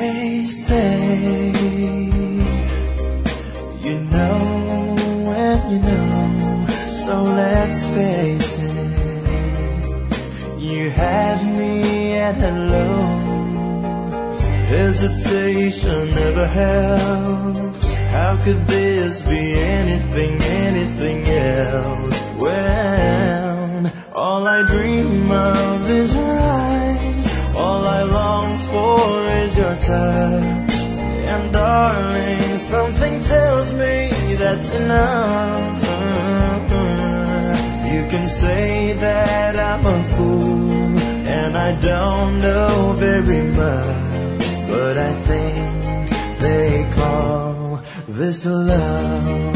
They say you know when you know, so let's face it. You had me at hello. Hesitation never helps. How could this be anything else? When all I dream of is your eyes, all I long for is your touch. And darling, something tells me that's enough. You can say that I'm a fool, and I don't know very much, but I think they call this love.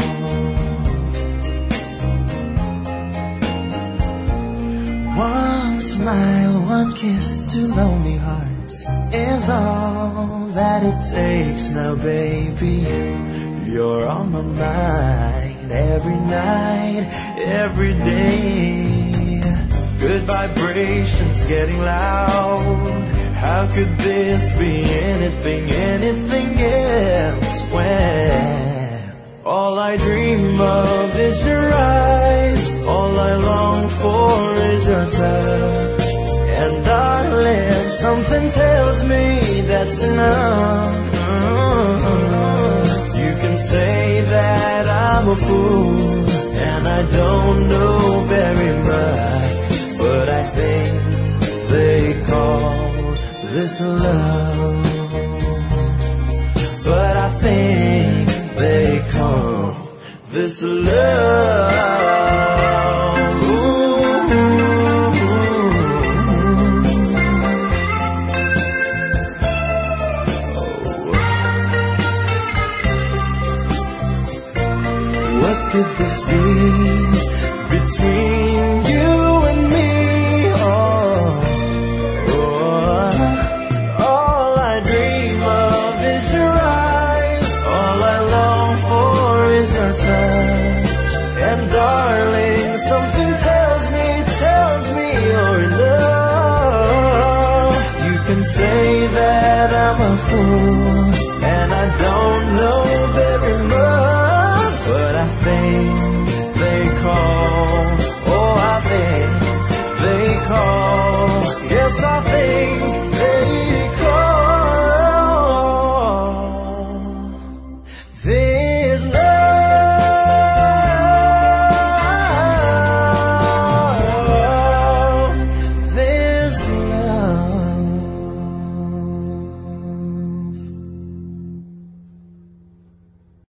One smile, one kiss, two lonely hearts is all that it takes now, baby. You're on my mind every night, every day. Good vibrations getting loud. How could this be anything else? When all I dream of is your eyes, all I long for is your touch. And darling, something tells me that's enough. You can say that I'm a fool, and I don't know very much, but I think they call this love. But I think they call this love. What could this be between you and me? All I dream of is your eyes, all I long for is your touch. And darling, something tells me you're in love. You can say that I'm a fool,